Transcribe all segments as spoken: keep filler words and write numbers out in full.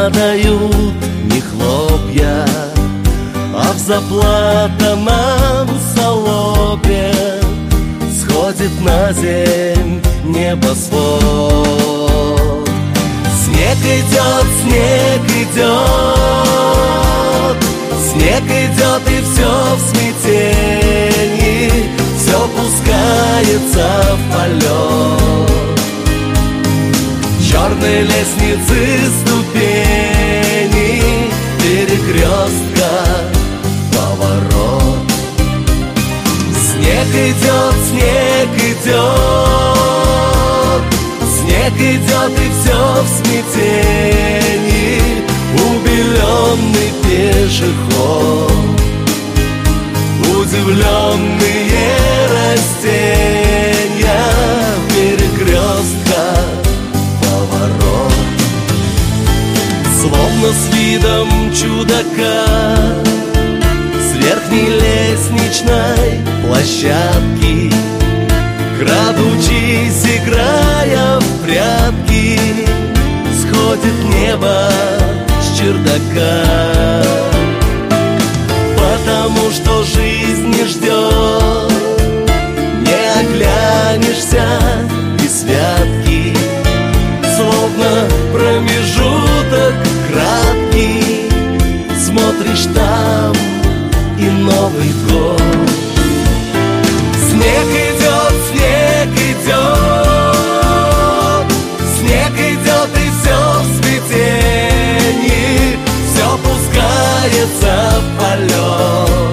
падают не хлопья, а в заплатанном солобе сходит на земь небосвод. Снег идет, снег идет, снег идет, и все в смятении, все пускается в полет. Черной лестницы ступени, перекрестка, поворот. Снег идет, снег идет, снег идет, и все в смятении, убеленный пешеход. Удивленные растения, перекрестка, поворот. Словно с видом чудака с верхней лестничной площадки, крадучись, играя в прятки, сходит небо с чердака. Потому что жизнь не ждет, не оглянешься и святки, словно промежуток краткий, смотришь там и Новый год. Снег идет, снег идет, снег идет, и все в смятении, все пускается в полет.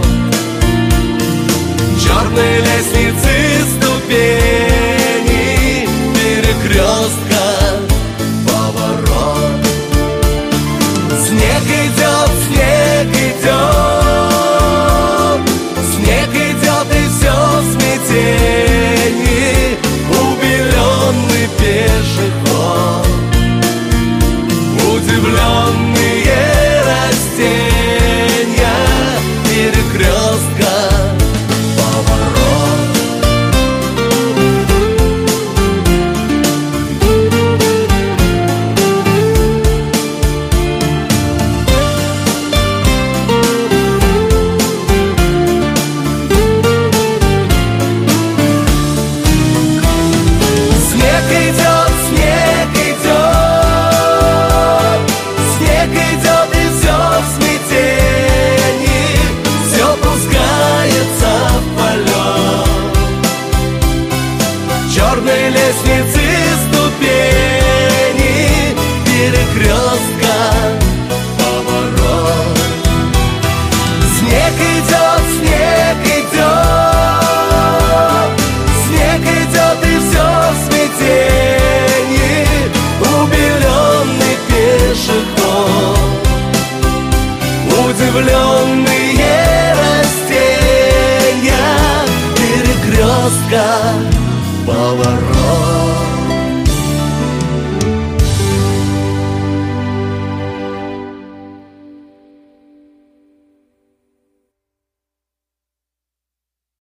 Черные лестницы ступени, перекрестка, поворот. Снег идет, снег идет, снег идет, и все в смятении, убеленный пешеход. Удивленные растения, перекрестка, поворот. Снег идет, снег идет, снег идет, и все в смятении, все пускается в полет. Черной лестницы ступени, перекрестка, поворот. Снег идет, снег идет, снег идет, и все в смятении, убеленный пешеход. Удивленные растения, перекрестка, поворот.